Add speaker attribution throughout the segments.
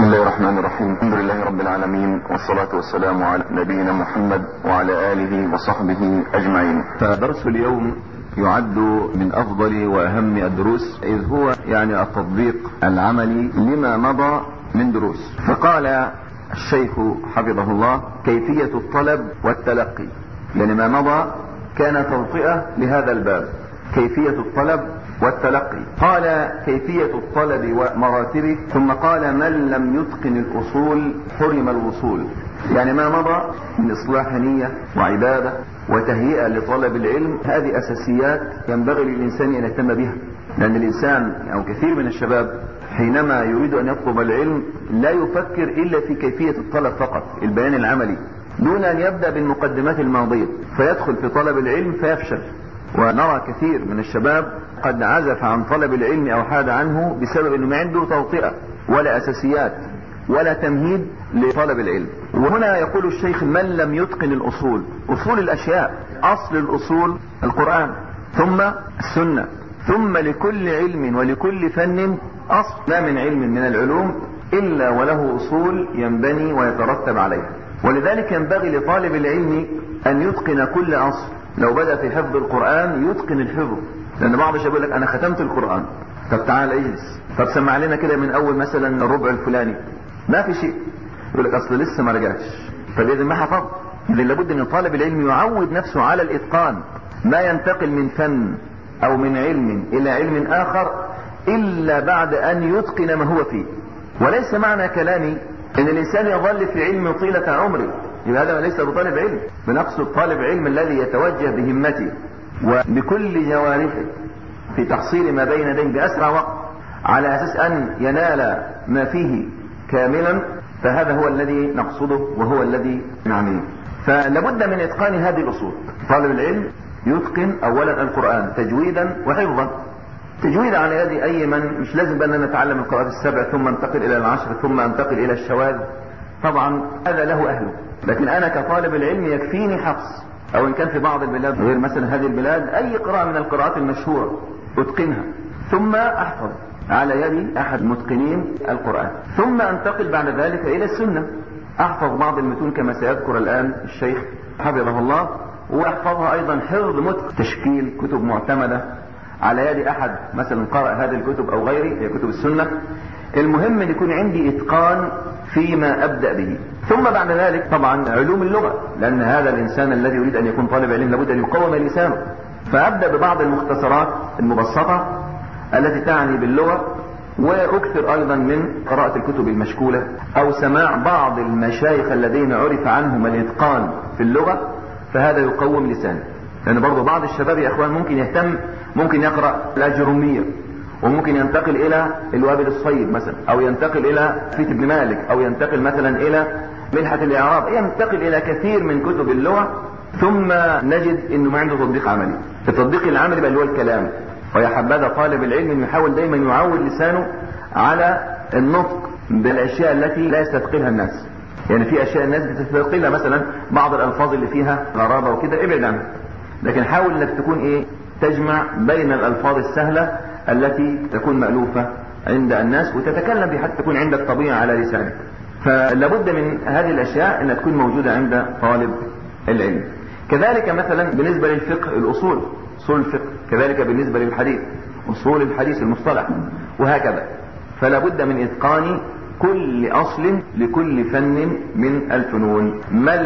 Speaker 1: الله الرحمن الرحيم. الحمد لله رب العالمين، والصلاة والسلام على نبينا محمد وعلى آله وصحبه أجمعين.
Speaker 2: فدرس اليوم يعد من أفضل وأهم الدروس، إذ هو يعني التطبيق العملي لما مضى من دروس. فقال الشيخ حفظه الله: كيفية الطلب والتلقي. يعني ما مضى كان توطئة لهذا الباب، كيفية الطلب والتلقي. قال: كيفية الطلب ومراتبه، ثم قال: من لم يتقن الأصول حرم الوصول. يعني ما مضى من إصلاح نية وعبادة وتهيئة لطلب العلم، هذه أساسيات ينبغي للإنسان أن يهتم بها، لأن الإنسان أو كثير من الشباب حينما يريد أن يطلب العلم لا يفكر إلا في كيفية الطلب فقط، البيان العملي، دون أن يبدأ بالمقدمات الماضية، فيدخل في طلب العلم فيفشل. ونرى كثير من الشباب قد عزف عن طلب العلم أو حاد عنه بسبب أنه ما عنده توطئة ولا أساسيات ولا تمهيد لطلب العلم. وهنا يقول الشيخ: من لم يتقن الأصول، أصول الأشياء، أصل الأصول القرآن ثم السنة، ثم لكل علم ولكل فن أصل. ما من علم من العلوم إلا وله أصول ينبني ويترتب عليها. ولذلك ينبغي لطالب العلم أن يتقن كل أصل. لو بدأ في حفظ القرآن يتقن الحفظ، لأن بعض الشباب يقول لك: أنا ختمت القرآن. طب تعال اجلس، طب سمع لنا كده من أول مثلا الربع الفلاني. ما في شيء، يقول لك أصل لسه ما رجعش. فبإذن ما حفظ. إذن لابد أن طالب العلم يعود نفسه على الإتقان، ما ينتقل من فن أو من علم إلى علم آخر إلا بعد أن يتقن ما هو فيه. وليس معنى كلامي أن الإنسان يظل في علم طيلة عمره، يبقى هذا ليس بطالب علم. بنقصد طالب علم الذي يتوجه بهمته وبكل جوارحه في تحصيل ما بين يديه بأسرع وقت، على أساس أن ينال ما فيه كاملا. فهذا هو الذي نقصده وهو الذي نعنيه. فلابد من إتقان هذه الأصول. طالب العلم يتقن أولا القرآن تجويدا وحفظا. تجويد على يد أي من، مش لازم بأن نتعلم القراءات السبع ثم انتقل إلى العشر ثم انتقل إلى الشواذ، طبعا هذا له أهله. لكن أنا كطالب العلم يكفيني حفظ، أو إن كان في بعض البلاد غير مثلا هذه البلاد أي قراءة من القراءات المشهورة أتقنها، ثم أحفظ على يد أحد متقنين القرآن، ثم أنتقل بعد ذلك إلى السنة، أحفظ بعض المتون كما سيذكر الآن الشيخ حفظه الله، وأحفظها أيضا حفظ متقن، تشكيل كتب معتمدة على يد أحد مثلا قرأ هذه الكتب أو غيره، هي كتب السنة. المهم أن يكون عندي إتقان فيما أبدأ به. ثم بعد ذلك طبعا علوم اللغة، لأن هذا الإنسان الذي يريد أن يكون طالب علم لابد أن يقوم لسانه. فأبدأ ببعض المختصرات المبسطة التي تعني باللغة، وأكثر أيضا من قراءة الكتب المشكولة أو سماع بعض المشايخ الذين عرف عنهم الإتقان في اللغة، فهذا يقوم لسانه. لأن برضو بعض الشباب يا أخوان ممكن يهتم، ممكن يقرأ الأجرومية، وممكن ينتقل إلى الوابل الصيب مثلا، أو ينتقل إلى فيت ابن مالك، أو ينتقل مثلا إلى ملحة الإعراب، ينتقل إلى كثير من كتب اللغة، ثم نجد إنه ما عنده تطبيق عملي. التطبيق العملي بقى اللي هو الكلام. ويا حبذا طالب العلم إنه يحاول دايما يعود لسانه على النطق بالأشياء التي لا يستثقلها الناس. يعني في أشياء الناس بتستثقلها، مثلا بعض الألفاظ اللي فيها غرابة وكده ابعد عنها، لكن حاول إنك تكون تجمع بين الألفاظ السهلة التي تكون مألوفة عند الناس وتتكلم بها حتى تكون عندك طبيعة على لسانك. فلابد من هذه الأشياء أن تكون موجودة عند طالب العلم. كذلك مثلا بالنسبة للفقه الأصول، أصول الفقه، كذلك بالنسبة للحديث أصول الحديث المصطلح، وهكذا. فلابد من إتقان كل أصل لكل فن من الفنون.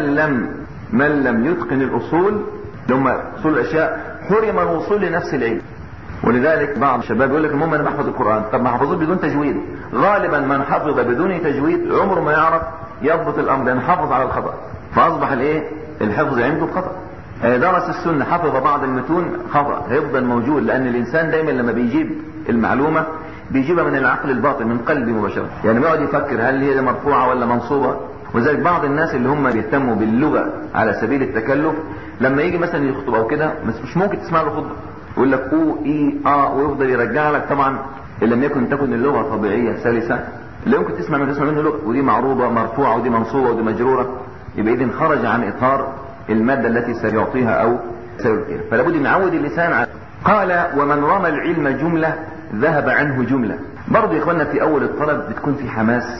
Speaker 2: من لم يتقن الأصول، لما أصول الأشياء، حرم الوصول لنفس العلم. ولذلك بعض الشباب يقول لك: المهم أنا بحفظ القرآن. طب ما حفظوه بدون تجويد. غالبا من حفظ بدون تجويد عمره ما يعرف يضبط الأمر، لأنه حافظ على الخطأ، فأصبح الحفظ عنده خطأ. درس السنة، حفظ بعض المتون، خطأ هيفضل موجود، لأن الإنسان دايما لما بيجيب المعلومة بيجيبها من العقل الباطن، من قلبه مباشرة، يعني ما يقعد يفكر هل هي مرفوعة ولا منصوبة. وذلك بعض الناس اللي هم بيهتموا باللغة على سبيل التكلف، لما يجي مثلا يخطب أو كده مش ممكن تسمع له خطبة، يقول لك او اي ويفضل يرجع لك. طبعا ان لم تكن اللغة طبيعية سلسة، اللي ممكن تسمع منه لغة، ودي معروبة مرفوعة ودي منصوبة ودي مجرورة، يبقى إذن خرج عن إطار المادة التي سيعطيها أو سيلقيها. فلا بد نعود اللسان على. قال: ومن رمى العلم جملة ذهب عنه جملة. برضو يا إخواننا في أول الطلب بتكون في حماس،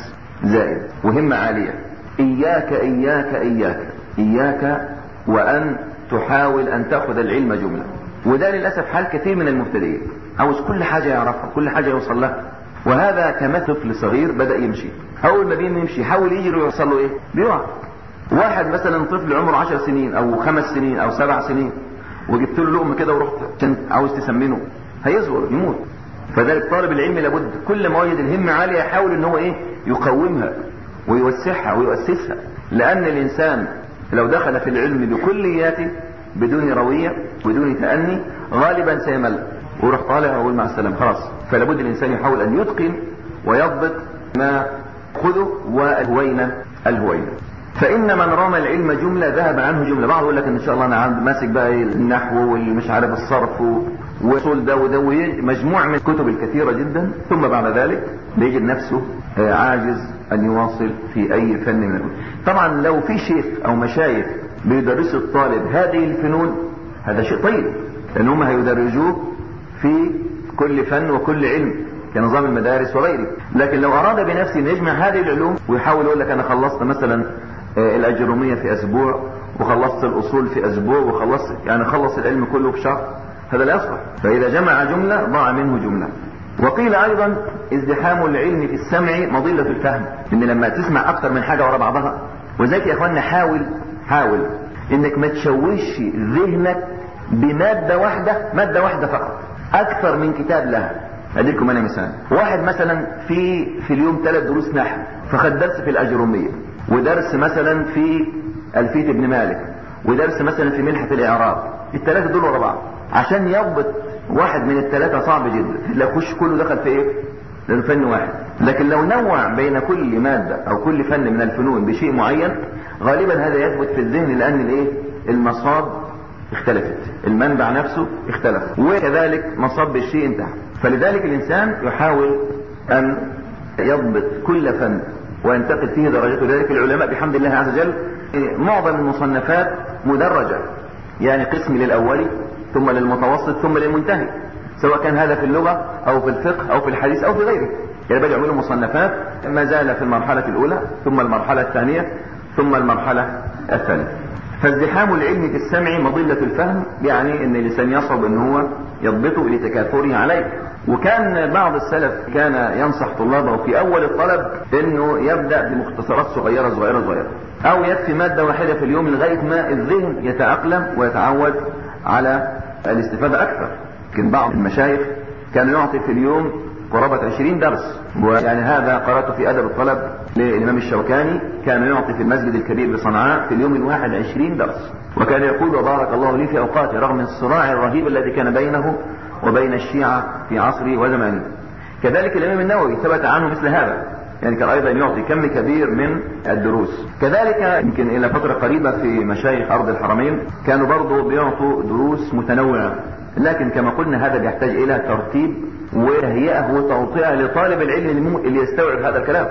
Speaker 2: زائد وهمة عالية. إياك إياك إياك إياك وأن تحاول أن تأخذ العلم جملة. وده للأسف حال كثير من المبتدئين، عاوز كل حاجة يعرفها، كل حاجة يوصل لها. وهذا كما طفل صغير بدأ يمشي، أول ما يمشي يحاول يجري ويوصل له إيه؟ بيقع. واحد مثلا طفل عمره 10 سنين أو 5 سنين أو 7 سنين وجبت له لقمة كده ورحت عشان عاوز تسمنه، هيصغر يموت. فذلك طالب العلم لابد كل ما وجد الهمة عالية يحاول ان هو ايه؟ يقومها ويوسعها ويؤسسها. لأن الإنسان لو دخل في العلم بكلياته بدون روية بدون تأني غالبا سيمل ويروح طالع ويقول مع السلامة خلاص. فلابد الإنسان يحاول أن يتقن ويضبط ما خذه والهوينة الهوينة. فإن من رمى العلم جملة ذهب عنه جملة. بعض يقول لك إن شاء الله أنا عند ماسك بقى النحو والمش عارف الصرف وصول ده وده مجموعة من الكتب الكثيرة جدا، ثم بعد ذلك بيجد نفسه عاجز أن يواصل في أي فن من الفنون. طبعا لو في شيخ أو مشايخ بيدرسوا الطالب هذه الفنون هذا شيء طيب، لأن هم هيدرجوه في كل فن وكل علم كنظام المدارس وغيره. لكن لو أراد بنفسه أن يجمع هذه العلوم ويحاول يقول لك أنا خلصت مثلا الأجرومية في أسبوع وخلصت الأصول في أسبوع وخلصت يعني خلص العلم كله في شهر، هذا لا يصلح. فإذا جمع جملة ضاع منه جملة. وقيل أيضا ازدحام العلم في السمع مضلة الفهم، إن لما تسمع أكثر من حاجة ورا بعضها. وذلك يا أخواننا حاول إنك ما تشوش ذهنك بمادة واحدة فقط أكثر من كتاب لها. أديكم أنا مثال، واحد مثلا في اليوم 3 دروس نحو، فخد درس في الأجرومية ودرس مثلا في ألفية ابن مالك ودرس مثلا في ملحة الإعراب، ال3 دول ورا بعض. عشان يضبط واحد من ال3 صعب جدا، لا يخش كله دخل في ايه؟ للفن واحد. لكن لو نوع بين كل مادة او كل فن من الفنون بشيء معين غالبا هذا يثبت في الذهن، لان الايه؟ المصاب اختلفت، المنبع نفسه اختلف، وكذلك مصاب الشيء انتهى. فلذلك الانسان يحاول ان يضبط كل فن وينتقل فيه درجته. لذلك العلماء بحمد الله عز وجل معظم المصنفات مدرجة، يعني قسم للأولي ثم للمتوسط ثم للمنتهي، سواء كان هذا في اللغة أو في الفقه أو في الحديث أو في غيره. يعني بدأ يعملوا مصنفات ما زال في المرحلة الأولى ثم المرحلة الثانية ثم المرحلة الثالثة. فازدحام العلم في السمع مضلة الفهم، يعني أن الإنسان يصعب أن هو يضبطه لتكاثره عليه. وكان بعض السلف كان ينصح طلابه في أول الطلب أنه يبدأ بمختصرات صغيرة أو يكفي مادة واحدة في اليوم لغاية ما الذهن يتأقلم ويتعود على الاستفادة أكثر. لكن بعض المشايخ كان يعطي في اليوم قرابة 20 درس، ويعني هذا قرأته في أدب الطلب للإمام الشوكاني، كان يعطي في المسجد الكبير بصنعاء في اليوم الواحد 20 درس. وكان يقول وبارك الله لي في أوقاته رغم الصراع الرهيب الذي كان بينه وبين الشيعة في عصره وزمانه. كذلك الإمام النووي ثبت عنه مثل هذا، يعني كان أيضا يعطي كم كبير من الدروس. كذلك يمكن إلى فترة قريبة في مشايخ أرض الحرمين كانوا برضو بيعطوا دروس متنوعة، لكن كما قلنا هذا بيحتاج إلى ترتيب وتهيئة وتوطئة لطالب العلم اللي يستوعب هذا الكلام،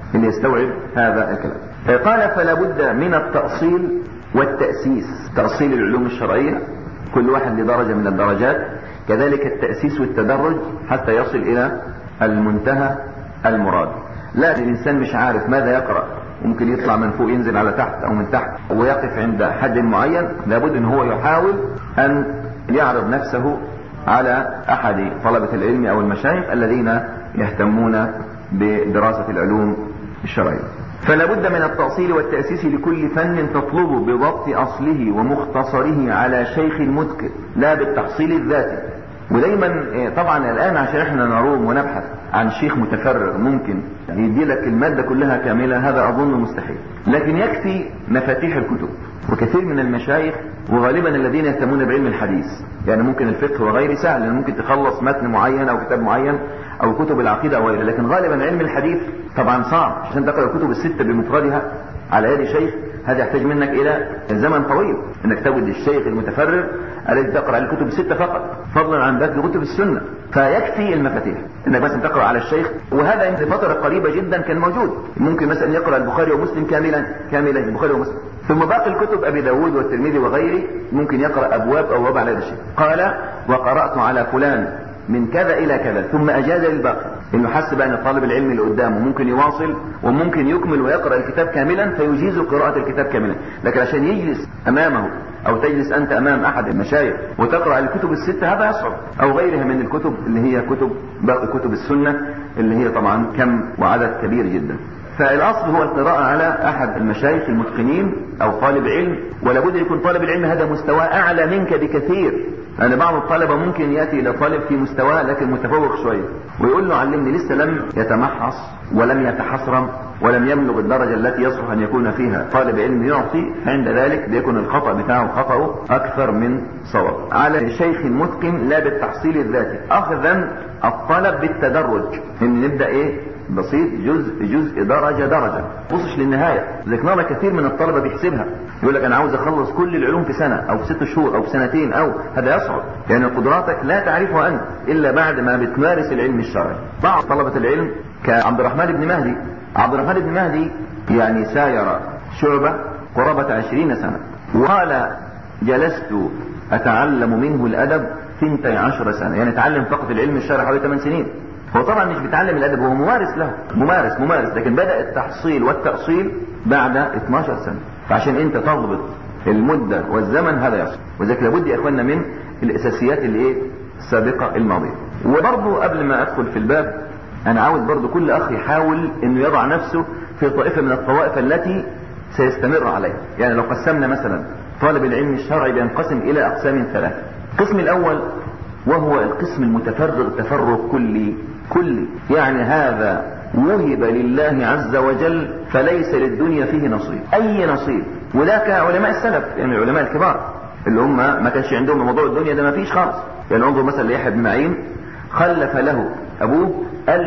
Speaker 2: قال فلا بد من التأصيل والتأسيس، تأصيل العلوم الشرعية كل واحد لدرجة من الدرجات، كذلك التأسيس والتدرج حتى يصل إلى المنتهى المراد. لا الإنسان مش عارف ماذا يقرأ، ممكن يطلع من فوق ينزل على تحت أو من تحت ويقف عند حد معين. لابد أن هو يحاول أن يعرض نفسه على أحد طلبة العلم أو المشايخ الذين يهتمون بدراسة العلوم الشرعية. فلا بد من التأصيل والتأسيس لكل فن تطلب بضبط أصله ومختصره على شيخ متقن لا بالتحصيل الذاتي. ودايما طبعا الآن عشان احنا نروم ونبحث عن شيخ متفرغ ممكن يدي لك المادة كلها كاملة، هذا أظن مستحيل. لكن يكفي مفاتيح الكتب. وكثير من المشايخ وغالبا الذين يهتمون بعلم الحديث، يعني ممكن الفقه وغيره سهل، لأن ممكن تخلص متن معين أو كتاب معين أو كتب العقيدة أو غيره. لكن غالبا علم الحديث طبعا صعب، عشان تقرأ الكتب الستة بمفردها على يد شيخ هذا يحتاج منك إلى زمن طويل، انك تجد الشيخ المتفرغ الذي تقرأ الكتب الستة فقط فضلا عن باقي كتب السنة. فيكفي المفاتيح انك بس تقرأ على الشيخ. وهذا في فترة قريبة جدا كان موجود، ممكن مثلا يقرأ البخاري ومسلم كاملا البخاري ومسلم، ثم باقي الكتب أبي داود والترمذي وغيره ممكن يقرأ أبواب أو باب على هذا الشيء. قال وقرأت على فلان من كذا إلى كذا ثم أجاز للباقي، انه حس بقى ان طالب العلم اللي قدامه ممكن يواصل وممكن يكمل ويقرأ الكتاب كاملا فيجيز قراءة الكتاب كاملا. لكن عشان يجلس امامه او تجلس انت امام احد المشايخ وتقرأ الكتب الستة هذا يصعب، او غيرها من الكتب اللي هي باقي كتب السنة اللي هي طبعا كم وعدد كبير جدا. فالاصل هو القراءة على احد المشايخ المتقنين او طالب علم، ولا بد يكون طالب العلم هذا مستواه اعلى منك بكثير. لأن بعض الطلبة ممكن يأتي إلى طالب في مستواه لكن متفوق شوية ويقول له علمني، لسه لم يتمحص ولم يتحصرم ولم يبلغ الدرجة التي يصلح أن يكون فيها طالب علم يعطي، عند ذلك بيكون الخطأ بتاعه خطأه أكثر من صواب. على شيخ متقن لا بالتحصيل الذاتي، أخذا الطلب بالتدرج، إن نبدأ بسيط، جزء درجة وصلش للنهاية. لذلك نرى كثير من الطلبة بيحسبها، يقول لك أنا عاوز أخلص كل العلوم في سنة أو في 6 شهور أو في 2 سنين، أو هذا يصعب، يعني قدراتك لا تعرفها أنت إلا بعد ما بتمارس العلم الشرعي. بعض طلبة العلم كعبد الرحمن بن مهدي، عبد الرحمن بن مهدي يعني ساير شعبة قرابة 20 سنة، وقال جلست أتعلم منه الأدب 12 سنة، يعني تعلم فقط العلم الشرعي حوالي 8 سنين. هو طبعا مش بيتعلم الأدب، هو ممارس له، ممارس، لكن بدأ التحصيل والتأصيل بعد 12 سنة. فعشان انت تضبط المدة والزمن هذا يصل، وذلك لابد يا اخواننا من الاساسيات اللي السابقة الماضية. وبرضو قبل ما ادخل في الباب انا عاوز برضو كل اخ يحاول انه يضع نفسه في طائفة من الطوائف التي سيستمر عليها. يعني لو قسمنا مثلا طالب العلم الشرعي بينقسم الى اقسام 3. القسم الاول وهو القسم المتفرغ تفرغ كلي، يعني هذا وهب لله عز وجل فليس للدنيا فيه نصيب، اي نصيب. وذاك علماء السلف، يعني العلماء الكبار اللي هم ما كانش عندهم موضوع الدنيا ده، ما فيش خالص. يعني انظر مثلا ليحيى بن معين، خلف له ابوه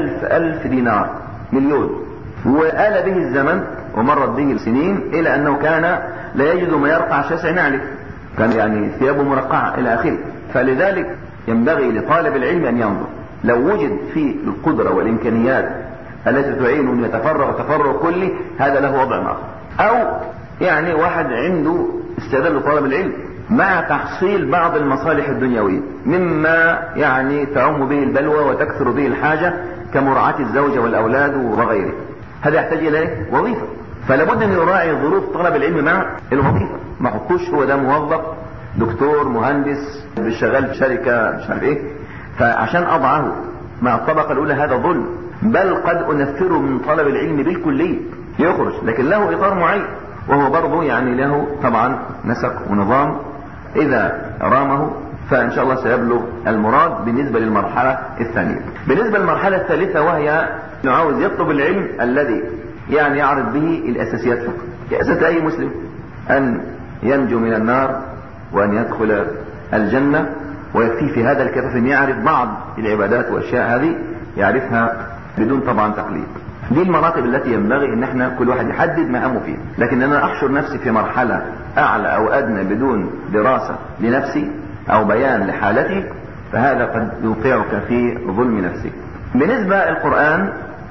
Speaker 2: 1000 دينار، مليون، وآل به الزمن ومرت به السنين الى انه كان لا يجد ما يرقع شسع نعله، كان يعني ثيابه مرقعة الى اخره. فلذلك ينبغي لطالب العلم ان ينظر، لو وجد فيه القدرة والامكانيات التي تعين ان يتفرغ تفرغ كلي، هذا له وضع اخر. او يعني واحد عنده استعداد لطلب العلم مع تحصيل بعض المصالح الدنيوية مما يعني تعم به البلوى وتكثر به الحاجة كمراعاة الزوجة والأولاد وغيره، هذا يحتاج إليه وظيفة. فلابد أن يراعي ظروف طلب العلم مع الوظيفة، ما حطوش هو ده موظف دكتور مهندس بيشتغل في شركة مش عارف ايه فعشان أضعه مع الطبقة الأولى هذا ظلم، بل قد أنفره من طلب العلم بالكلية يخرج، لكن له إطار معين وهو برضه يعني له طبعا نسق ونظام، إذا رامه فإن شاء الله سيبلغ المراد. بالنسبة للمرحلة الثانية، بالنسبة للمرحلة الثالثة وهي نعاوز يطلب العلم الذي يعني يعرف به الأساسيات فقط، كأساس أي مسلم أن ينجو من النار وأن يدخل الجنة، ويكفي في هذا الكفاف أن يعرف بعض العبادات وأشياء هذه يعرفها بدون طبعا تقليد. دي المراتب التي ينبغي ان احنا كل واحد يحدد مهامه فيها. لكن انا احشر نفسي في مرحلة اعلى او ادنى بدون دراسة لنفسي او بيان لحالتي، فهذا قد يوقعك في ظلم نفسك. بالنسبة القرآن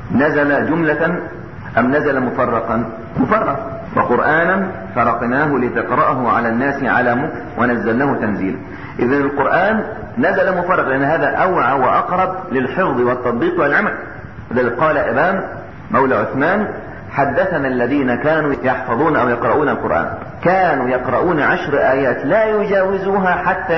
Speaker 2: نزل جملة ام نزل مفرقا؟ مفرق. وقرآنا فرقناه لتقرأه على الناس على مكث ونزلناه تنزيلا. اذن القرآن نزل مفرق لان هذا اوعى واقرب للحفظ والتطبيق والعمل. لذلك قال ابان مولى عثمان حدثنا الذين كانوا يحفظون او يقرؤون القرآن كانوا يقرؤون 10 آيات لا يجاوزوها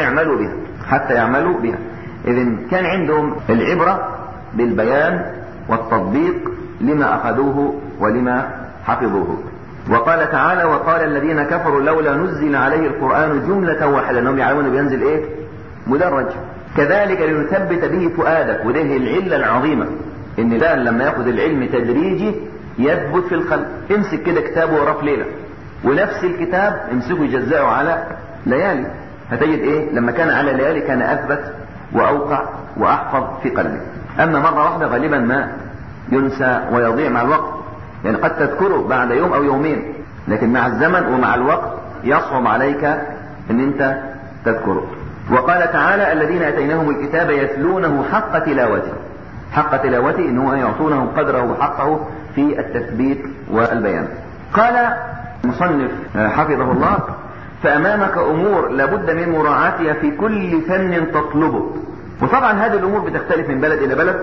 Speaker 2: حتى يعملوا بها. اذن كان عندهم العبرة بالبيان والتطبيق لما اخذوه ولما حفظوه. وقال تعالى وقال الذين كفروا لولا نزل عليه القرآن جملة واحدة، انهم يعلمون بينزل مدرج. كذلك لنثبت به فؤادك، وده العلة العظيمة ان الان لما ياخذ العلم تدريجي يثبت في القلب. امسك كده كتاب وقراه في ليله، ونفس الكتاب امسكه يجزأه على ليالي، هتجد لما كان على ليالي كان اثبت واوقع واحفظ في قلبه. اما مرة واحدة غالبا ما ينسى ويضيع مع الوقت، يعني قد تذكره بعد يوم او يومين، لكن مع الزمن ومع الوقت يصعب عليك ان انت تذكره. وقال تعالى الذين اتيناهم الكتاب يتلونه حق تلاوته. حق تلاوته انه يعطونه قدره وحقه في التثبيت والبيان. قال المصنف حفظه الله فامامك امور لابد من مراعاتها في كل فن تطلبه. وطبعا هذه الامور بتختلف من بلد الى بلد،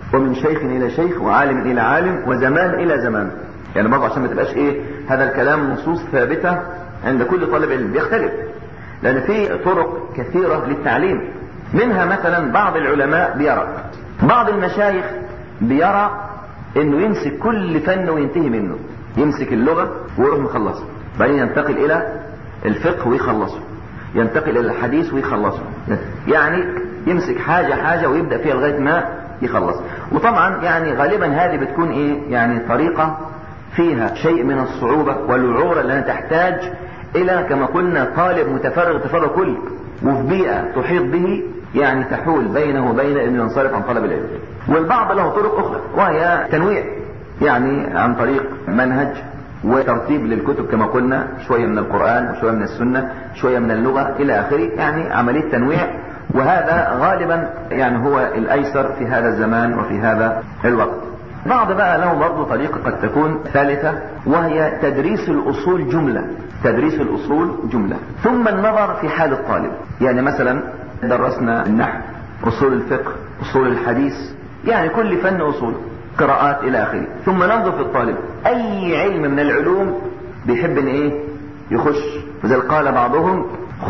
Speaker 2: ومن شيخ إلى شيخ وعالم إلى عالم وزمان إلى زمان. يعني برضه عشان ما تبقاش هذا الكلام نصوص ثابتة عند كل طالب علم، بيختلف، لأن في طرق كثيرة للتعليم. منها مثلا بعض العلماء بيرى، بعض المشايخ بيرى انه يمسك كل فن وينتهي منه، يمسك اللغة ويروح مخلصه، بعدين ينتقل الى الفقه ويخلصه، ينتقل الى الحديث ويخلصه، يعني يمسك حاجة ويبدأ فيها لغاية ما يخلص. وطبعا يعني غالبا هذه بتكون يعني طريقة فيها شيء من الصعوبة والوعورة لأنها تحتاج الى كما قلنا طالب متفرغ تفرغ كل، وفي بيئة تحيط به يعني تحول بينه وبين انه ينصرف عن طلب العلم. والبعض له طرق اخرى وهي تنويع، يعني عن طريق منهج وترتيب للكتب كما قلنا، شوية من القرآن وشوية من السنة شوية من اللغة الى اخره، يعني عملية تنويع. وهذا غالبا يعني هو الايسر في هذا الزمان وفي هذا الوقت. بعض بقى له برضه طريقة قد تكون ثالثة، وهي تدريس الأصول جملة، تدريس الأصول جملة ثم النظر في حال الطالب. يعني مثلا درسنا النحو، أصول الفقه، أصول الحديث، يعني كل فن أصول، قراءات إلى آخره، ثم ننظر في الطالب أي علم من العلوم بيحب إن يخش. فذلك قال بعضهم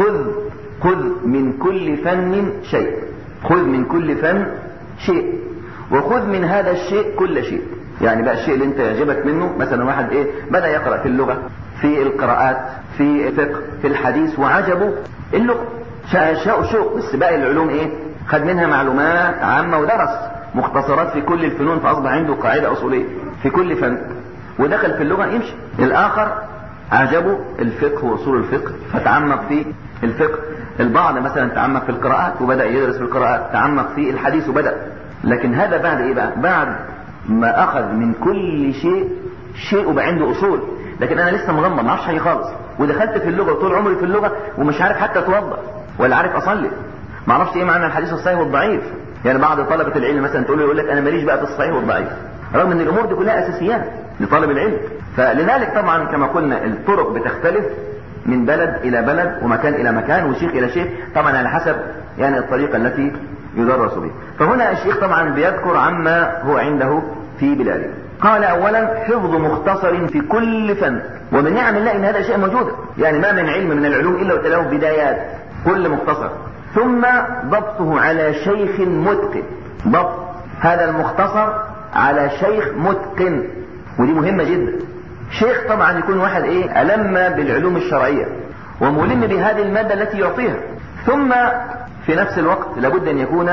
Speaker 2: خذ من كل فن شيء، خذ من كل فن شيء، وخذ من هذا الشيء كل شيء. يعني بقى الشيء اللي انت يعجبك منه، مثلا واحد بدأ يقرأ في اللغة، في القراءات، في الفقه، في الحديث، وعجبه اللغة، شوق، بس باقي العلوم خد منها معلومات عامة ودرس مختصرات في كل الفنون، فأصبح عنده قاعدة أصولية في كل فن، ودخل في اللغة يمشي. الآخر عجبه الفقه وأصول الفقه فتعمق في الفقه. البعض مثلا تعمق في القراءات وبدأ يدرس في القراءات، تعمق في الحديث وبدأ. لكن هذا بعد بقى؟ بعد ما أخذ من كل شيء وبقى عنده أصول. لكن أنا لسه مغمض، ما اعرفش حاجة خالص، ودخلت في اللغة وطول عمري في اللغة ومش عارف حتى أتوضأ ولا عارف أصلي، ما اعرفش معنى الحديث الصحيح والضعيف. يعني بعض طلبة العلم مثلا يقول لك أنا ماليش بقى في الصحيح والضعيف، رغم أن الأمور دي كلها أساسيات لطالب العلم. فلذلك طبعا كما قلنا الطرق بتختلف من بلد إلى بلد ومكان إلى مكان وشيخ إلى شيخ، طبعا على حسب يعني الطريقة التي يدرس بها. فهنا الشيخ طبعا بيذكر عما هو عنده في بلاده. قال أولا حفظ مختصر في كل فن، ومن نعم الله إن هذا شيء موجود، يعني ما من علم من العلوم إلا وتلاه بدايات، كل مختصر. ثم ضبطه على شيخ متقن، ضبط هذا المختصر على شيخ متقن، ودي مهمة جدا. شيخ طبعا يكون واحد ألم بالعلوم الشرعية وملم بهذه المادة التي يعطيها، ثم في نفس الوقت لابد أن يكون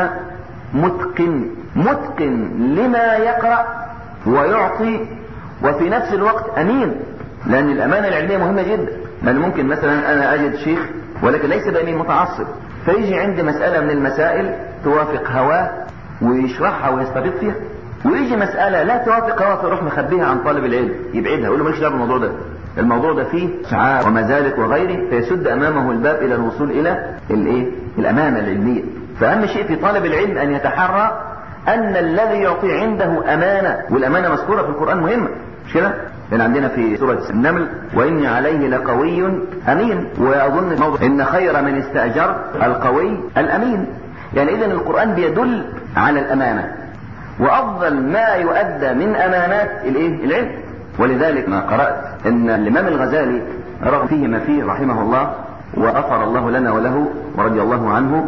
Speaker 2: متقن لما يقرأ ويعطي، وفي نفس الوقت أمين، لأن الأمانة العلمية مهمة جدا. لأن ممكن مثلا أنا أجد شيخ ولكن ليس بأمين متعصب، فيجي عند مسألة من المسائل توافق هواه ويشرحها ويستفيد فيها، ويجي مسألة لا توافق هواه فيروح مخبيها عن طالب العلم، يبعدها، يقول له مالكش دعوة بالموضوع ده، الموضوع ده فيه شعار ومزالق وغيره، فيسد أمامه الباب إلى الوصول إلى الأمانة العلمية. فأهم شيء في طالب العلم أن يتحرى أن الذي يعطي عنده أمانة، والأمانة مذكورة في القرآن مهمة، مش كده؟ لأن عندنا في سورة النمل وإني عليه لقوي أمين، وأظن موضوع إن خير من استأجر القوي الأمين. يعني إذن القرآن بيدل على الأمانة، وأفضل ما يؤدى من أمانات العلم. ولذلك ما قرأت أن الإمام الغزالي رغم فيه ما فيه رحمه الله وغفر الله لنا وله ورضي الله عنه،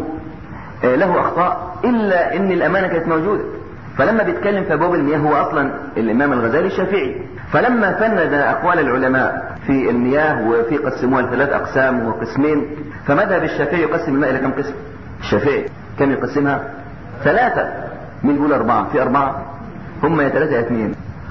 Speaker 2: له أخطاء إلا أن الأمانة كانت موجودة. فلما بيتكلم في أبواب المياه، هو أصلا الإمام الغزالي شافعي، فلما فند أقوال العلماء في المياه وفي قسموها لثلاث أقسام وقسمين، فمذهب الشافعي يقسم الماء إلى كم قسم؟ الشافعي كم يقسمها؟ 3. مين يقول 4؟ في 4 هم يا 3 يا 2.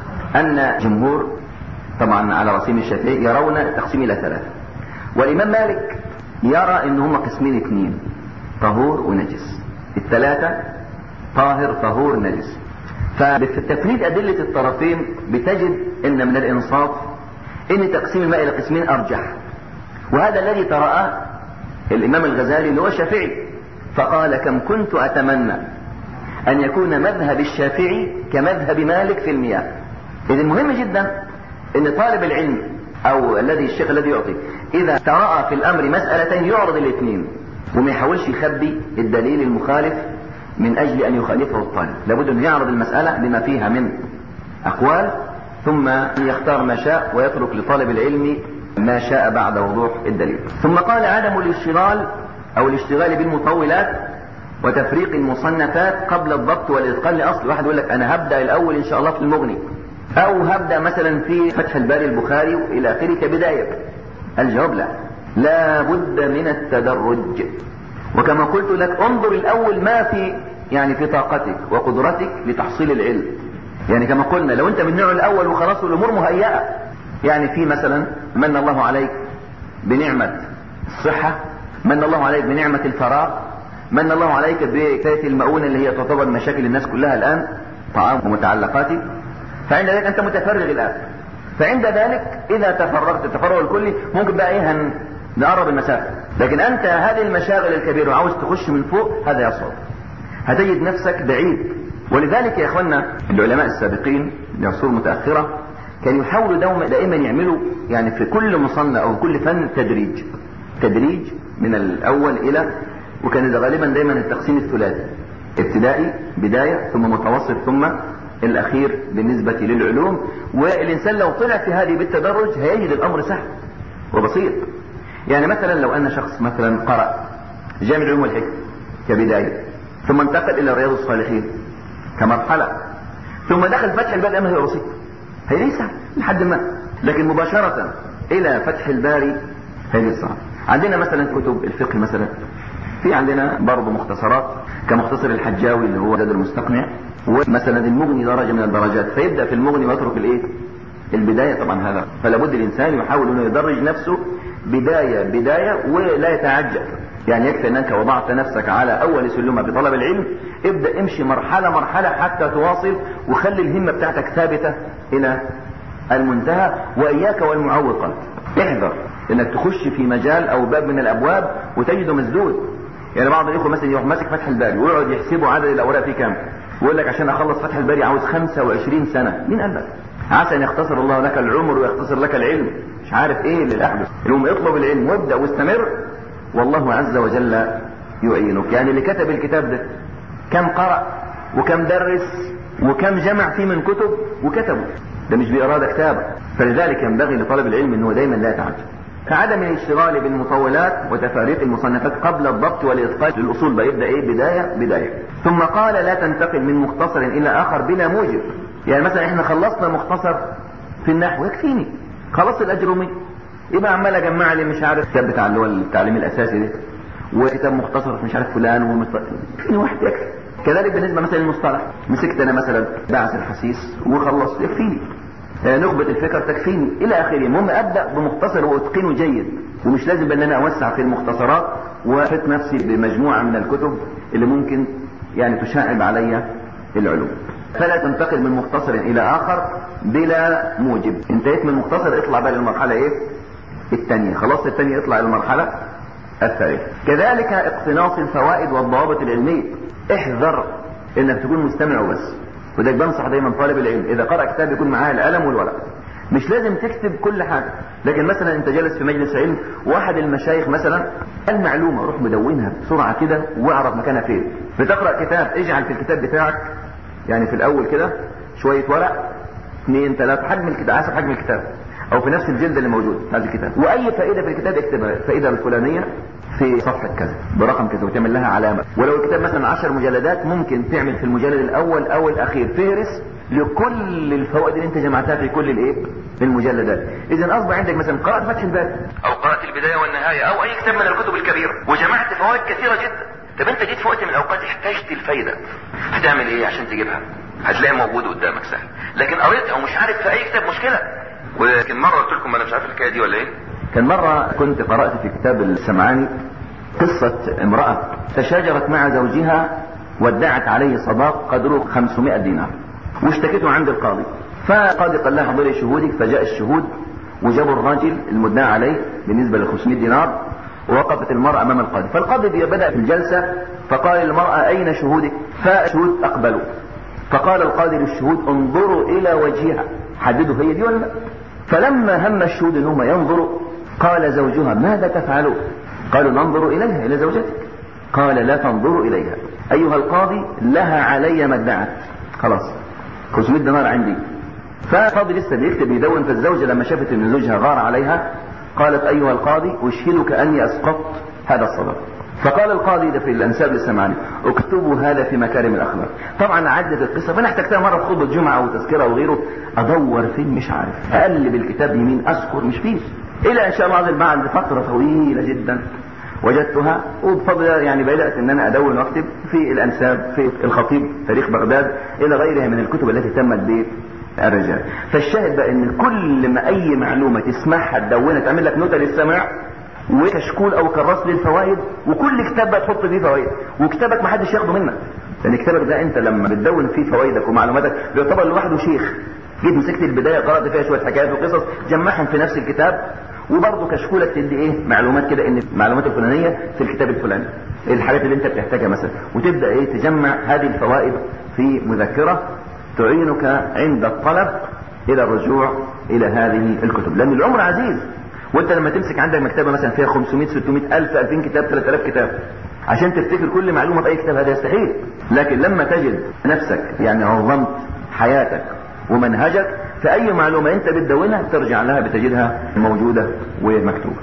Speaker 2: أن جمهور طبعا على رسيم الشافعي يرون تقسيم إلى 3، والإمام مالك يرى إن هم قسمين 2، طهور ونجس. 3 طاهر طهور نجس. فبتفريد أدلة الطرفين بتجد إن من الإنصاف إن تقسيم الماء إلى قسمين أرجح، وهذا الذي تراه الإمام الغزالي اللي هو الشافعي. فقال كم كنت أتمنى أن يكون مذهب الشافعي كمذهب مالك في المياه. إذن مهم جدا أن طالب العلم أو الشيخ الذي يعطي إذا ترأى في الأمر مسألتين يعرض الاثنين، وما يحاولش يخبي الدليل المخالف من أجل أن يخالفه الطالب. لابد أن يعرض المسألة بما فيها من أقوال، ثم يختار ما شاء ويترك لطالب العلم ما شاء بعد وضوح الدليل. ثم قال عدم الاشتغال أو الاشتغال بالمطولات وتفريق المصنفات قبل الضبط والإتقان لأصل. واحد يقول لك أنا هبدأ الأول إن شاء الله في المغني، أو هبدأ مثلا في فتح الباري البخاري إلى آخره كبداية. الجواب لا بد من التدرج. وكما قلت لك انظر الأول ما في طاقتك وقدرتك لتحصيل العلم. يعني كما قلنا لو أنت من النوع الأول وخلاص الأمور مهيئة، يعني في مثلا من الله عليك بنعمة الصحة، من الله عليك بنعمة الفراغ، من الله عليك بكفاية المؤونة اللي هي تعتبر مشاكل الناس كلها الآن، طعام ومتعلقاته، فعند ذلك أنت متفرغ الآن. فعند ذلك إذا تفرغت التفرغ الكلي ممكن بقى نقرب المسافة. لكن أنت هذه المشاغل الكبيرة وعاوز تخش من فوق، هذا يصعب، هتجد نفسك بعيد. ولذلك يا إخوانا العلماء السابقين لعصور متأخرة كانوا يحاولوا دائما يعملوا يعني في كل مصنف أو كل فن تدريج من الأول إلى، وكان غالبا دائما التقسيم الثلاثي: ابتدائي بداية ثم متوسط ثم الأخير بالنسبة للعلوم. والإنسان لو طلع في هذه بالتدرج هيجد الأمر سهل وبسيط. يعني مثلا لو أن شخص مثلا قرأ جامع العلوم والحكم كبداية، ثم انتقل إلى رياض الصالحين كمرحلة، ثم دخل فتح الباري، أمره بسيط، هي ليس لحد ما. لكن مباشرة إلى فتح الباري هي صعب. عندنا مثلا كتب الفقه، مثلا في عندنا برضه مختصرات كمختصر الحجاوي اللي هو زاد المستقنع، ومثلا المغني درجة من الدرجات، فيبدأ في المغني ويترك البداية. طبعا هذا فلا بد الإنسان يحاول أنه يدرج نفسه بداية ولا يتعجل. يعني يكفي أنك وضعت نفسك على أول سلمة في طلب العلم، ابدأ امشي مرحلة حتى تواصل، وخلي الهمة بتاعتك ثابتة إلى المنتهى. وإياك والمعوقات، احذر انك تخش في مجال او باب من الابواب وتجده مسدود. يعني بعض الاخوه مثلا يروح ماسك فتح الباري ويقعد يحسبوا عدد الاوراق فيه كام، ويقول لك عشان اخلص فتح الباري عاوز 25 سنة. مين قال لك؟ عسى ان يختصر الله لك العمر ويختصر لك العلم، مش عارف ايه اللي احدث. المهم اطلب العلم وابدا واستمر، والله عز وجل يعينك. يعني اللي كتب الكتاب ده كم قرأ وكم درس وكم جمع فيه من كتب وكتبه، ده مش بإرادة كتابة. فلذلك ينبغي لطالب العلم انه دايما لا يتعجل. كعدم الاشتغال بالمطولات وتفاريق المصنفات قبل الضبط والإتقان للأصول، بيبدأ بداية. ثم قال لا تنتقل من مختصر إلى آخر بلا موجب. يعني مثلا احنا خلصنا مختصر في النحو يكفيني، خلصت الأجرومي، يبقى عمال أجمع لي مش عارف كتاب بتاع اللي هو التعليم الأساسي ده، وكتاب مختصر مش عارف فلان يكفيني واحد يكفي. كذلك بالنسبة مثلا للمصطلح، مسكت أنا مثلا بعث الحسيس وخلصت يكفيني، نخبة الفكر تكفيني إلى آخره. المهم أبدأ بمختصر وأتقنه جيد، ومش لازم أن أنا أوسع في المختصرات وأحط نفسي بمجموعة من الكتب اللي ممكن يعني تشعب علي العلوم. فلا تنتقل من مختصر إلى آخر بلا موجب. انتهيت من المختصر اطلع بقى للمرحلة الثانية، خلاص الثانية اطلع للمرحلة الثالثة. كذلك اقتناص الفوائد والضوابط العلمية، احذر انك تكون مستمع وبس. وده بنصح دايما طالب العلم اذا قرأ كتاب يكون معاه القلم والورق، مش لازم تكتب كل حاجة. لكن مثلا انت جالس في مجلس علم واحد المشايخ مثلا المعلومة روح مدونها بسرعة كده واعرف مكانها فين. بتقرأ كتاب اجعل في الكتاب بتاعك يعني في الاول كده شوية ورق 2 3 حجم الكتاب حسب حجم الكتاب، او في نفس الجلد اللي موجود هذا الكتاب، واي فائدة في الكتاب اكتبها، الفائدة الفلانية في صفحة كذا برقم كذا وتعمل لها علامة. ولو الكتاب مثلا 10 مجلدات ممكن تعمل في المجلد الاول او الاخير فهرس لكل الفوائد اللي انت جمعتها في كل المجلدات. اذا اصبح عندك مثلا قرأت فتح الباري او قرأت البداية والنهاية او اي كتاب من الكتب الكبيرة وجمعت فوائد كثيرة جدا. طب انت جيت في وقت من الاوقات احتاجت الفايدة، هتعمل ايه عشان تجيبها؟ هتلاقي موجود قدامك سهل. لكن قريت او مش عارف في اي كتاب مشكلة. ولكن مرة قلت لكم انا مش عارف الحكاية دي ولا ايه. كان مرة كنت قرأت في كتاب السمعاني قصة امرأة تشاجرت مع زوجها وادعت عليه صداق قدره 500 دينار واشتكته عند القاضي. فالقاضي قال لها حضري شهودك، فجاء الشهود وجابوا الراجل المدعى عليه بالنسبة ل 500 دينار، ووقفت المرأة امام القاضي. فالقاضي بدأ في الجلسة فقال للمرأة اين شهودك؟ فالشهود اقبلوا. فقال القاضي للشهود انظروا الى وجهها، حددوا هي دي ولا لا. فلما هم الشهود انهم ينظروا قال زوجها ماذا تفعلون؟ قالوا ننظر اليها الى زوجتك. قال لا تنظروا اليها ايها القاضي لها علي ما ادعت، خلاص 500 دينار عندي. فالقاضي لسه بيكتب يدون، فالزوجة لما شافت ان زوجها غار عليها قالت ايها القاضي اشهدك اني اسقطت هذا الصدق. فقال القاضي ده في الانساب للسمعاني اكتبوا هذا في مكارم الاخلاق. طبعا عدت القصه، فانا احتجتها مره في خطبه جمعه او تذكره او غيره، ادور فين مش عارف، اقلب الكتاب يمين اذكر مش فيش، الى ان شاء الله بعد فتره طويله جدا وجدتها، وبفضل يعني بدات ان انا ادون واكتب في الانساب، في الخطيب تاريخ بغداد، الى غيرها من الكتب التي تمت بالرجال. فالشاهد بقى ان كل ما اي معلومه تسمعها تدونها، تعمل لك نوتة للسماع وكشكول او كراس للفوائد، وكل كتاب بقى تحط فيه فوائد، وكتابك ما حدش ياخده منك، لان كتابك ده انت لما بتدون فيه فوائدك ومعلوماتك بيعتبر لوحده شيخ. جيت مسكت البدايه قرات فيها شويه حكايات وقصص جمعهم في نفس الكتاب، وبرضه كشكولك تدي ايه معلومات كده، ان المعلومات الفلانيه في الكتاب الفلاني، الحاجات اللي انت بتحتاجها مثلا، وتبدا ايه تجمع هذه الفوائد في مذكره تعينك عند الطلب الى الرجوع الى هذه الكتب، لان العمر عزيز. وانت لما تمسك عندك مكتبه مثلا فيها 500 600 الف 2000 كتاب 3000 كتاب، عشان تفتكر كل معلومه في اي كتاب هذا يستحيل. لكن لما تجد نفسك يعني عظمت حياتك ومنهجك، في اي معلومه انت بتدونها ترجع لها بتجدها موجوده ومكتوبه.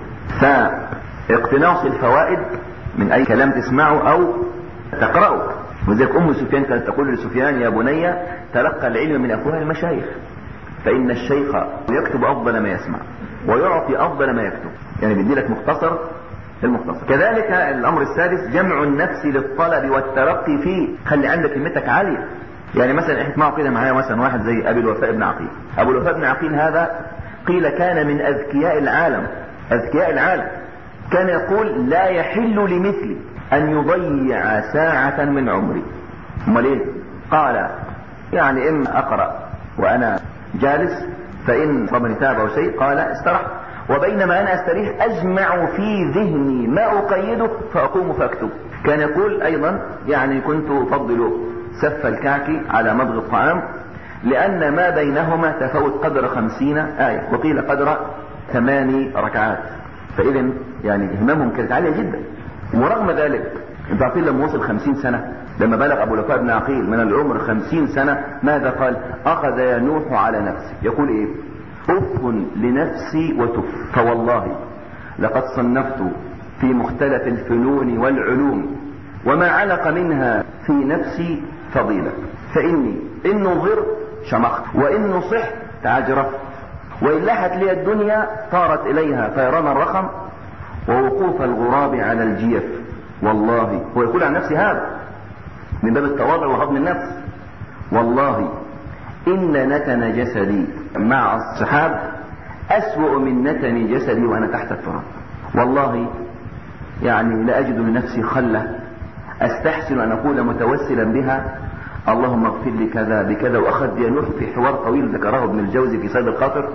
Speaker 2: فاقتناص الفوائد من اي كلام تسمعه او تقراه. وذلك ام سفيان كانت تقول لسفيان يا بني تلقى العلم من افواه المشايخ، فان الشيخ يكتب افضل ما يسمع ويعطي افضل ما يكتب، يعني بيدي لك مختصر المختصر. كذلك الامر السادس جمع النفس للطلب والترقي فيه، خلي عندك همتك عاليه. يعني مثلا احنا اسمعوا كده معايا مثلا واحد زي ابي الوفاء بن عقيل. ابو الوفاء بن عقيل هذا قيل كان من اذكياء العالم، اذكياء العالم. كان يقول لا يحل لمثلي ان يضيع ساعة من عمري. امال ايه؟ قال يعني اما اقرأ وانا جالس فان صبني تعب او شيء قال استرحت، وبينما انا استريح اجمع في ذهني ما اقيده فاقوم فاكتب. كان يقول ايضا يعني كنت افضل سف الكعك على مضغ الطعام، لان ما بينهما تفوت قدر 50 آية، وقيل قدر 8 ركعات. فاذا يعني همامهم كانت عالية جدا. ورغم ذلك انت عارفين لما وصل 50 سنة، لما بلغ ابو الوفاء بن عقيل من العمر 50 سنة، ماذا قال؟ اخذ ينوح على نفسه يقول ايه؟ اف لنفسي وتف، فوالله لقد صنفت في مختلف الفنون والعلوم وما علق منها في نفسي فضيلة، فاني ان نظرت شمخت، وان نصحت تعجرفت، وان لحت لي الدنيا طارت اليها فيران الرخم، ووقوف الغراب على الجيف. والله هو يقول عن نفسي هذا من باب التواضع وهضم النفس، والله إن نتن جسدي مع السحاب أسوأ من نتن جسدي وأنا تحت التراب. والله يعني لا أجد لنفسي خلة أستحسن أن أقول متوسلا بها اللهم اغفر لي كذا بكذا. وأخذ ينوح في حوار طويل ذكره ابن الجوزي في صيد الخاطر،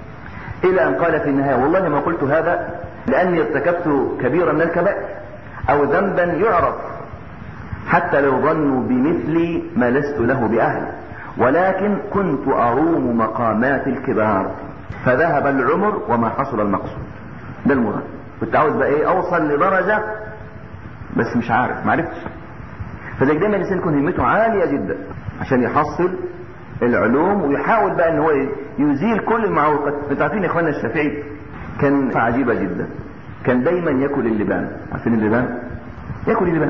Speaker 2: إلى أن قال في النهاية والله ما قلت هذا لأني ارتكبت كبيرا من الكبائر أو ذنبا يعرف، حتى لو ظنوا بمثلي ما لست له بأهل، ولكن كنت أروم مقامات الكبار فذهب العمر وما حصل المقصود. ده المراد. كنت عاوز بقى ايه؟ اوصل لدرجة بس مش عارف، معرفتش. فذلك دايما الانسان يكون همته عالية جدا عشان يحصل العلوم، ويحاول بقى ان هو يزيل كل المعوقات. انتوا عارفين يا اخوانا الشافعي كان عجيبة جدا، كان دايما ياكل اللبان. عارفين اللبان؟ ياكل اللبان،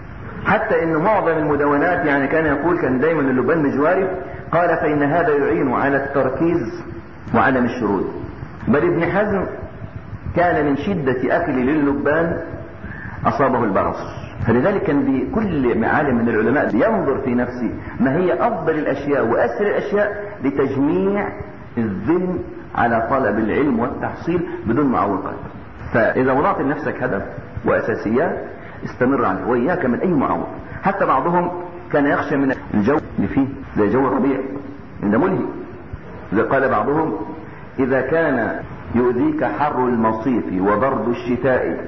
Speaker 2: حتى ان معظم المدونات يعني كان يقول كان دايما اللبان مجواري. قال فإن هذا يعين على التركيز وعدم الشرود. بل ابن حزم كان من شدة أكل للبان أصابه البرص، فلذلك كان بكل عالم من العلماء ينظر في نفسه ما هي أفضل الأشياء وأسهل الأشياء لتجميع الذهن على طلب العلم والتحصيل بدون معوقات. فإذا وضعت لنفسك هدف وأساسيات استمر عليه وإياك من أي معوق. حتى بعضهم كان يخشى من الجو اللي فيه زي جو الربيع، إنه ملهي. إذا قال بعضهم إذا كان يؤذيك حر المصيف وبرد الشتاء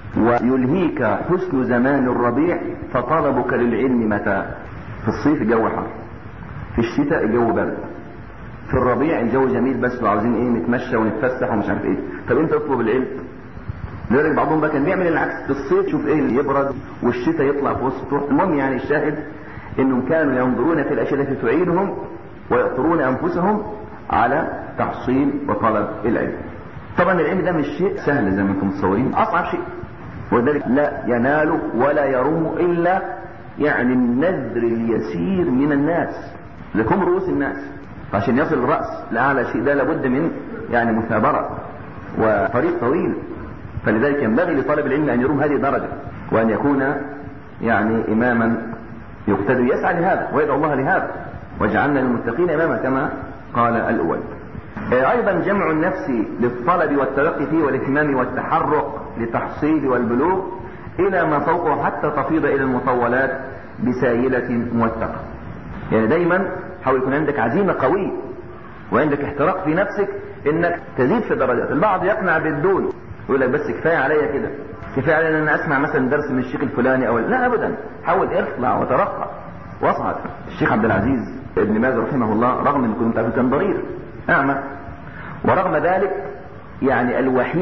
Speaker 2: ويلهيك حسن زمان الربيع فطلبك للعلم متى؟ في الصيف الجو حر، في الشتاء الجو برد، في الربيع الجو جميل بس وعاوزين ايه؟ نتمشى ونتفسح ومش عارف ايه. طب انت اطلب العلم لذلك بعضهم بقى كان بيعمل العكس، في الصيف شوف ايه اللي يبرد والشتاء يطلع في وسطه. المهم يعني الشاهد انهم كانوا ينظرون في الاشياء التي تعينهم ويأثرون انفسهم على تحصيل وطلب العلم. طبعا العلم ده مش شيء سهل زي ما انتم متصورين، اصعب شيء، ولذلك لا ينال ولا يروم الا يعني النذر اليسير من الناس، لكم رؤوس الناس، عشان يصل الرأس لأعلى شيء ده لابد من يعني مثابرة وطريق طويل. فلذلك ينبغي لطالب العلم أن يروم هذه الدرجة، وأن يكون يعني إماما يقتدي، يسعى لهذا ويدعو الله لهذا، وجعلنا للمتقين إماما كما قال الأول. أيضا جمع النفس للطلب والتلقي فيه والاهتمام والتحرق لتحصيل والبلوغ إلى ما فوقه حتى تفيض إلى المطولات بسائلة موثقة. يعني دايما حاول يكون عندك عزيمة قوية وعندك احتراق في نفسك انك تزيد في درجات. البعض يقنع بالدون، يقول لك بس كفاية عليا كده، كفاية عليا ان انا اسمع مثلا درس من الشيخ الفلاني او لا ابدا، حاول اطلع وترقى واصعد. الشيخ عبد العزيز ابن باز رحمه الله رغم ان كنت كان ضرير اعمى، ورغم ذلك يعني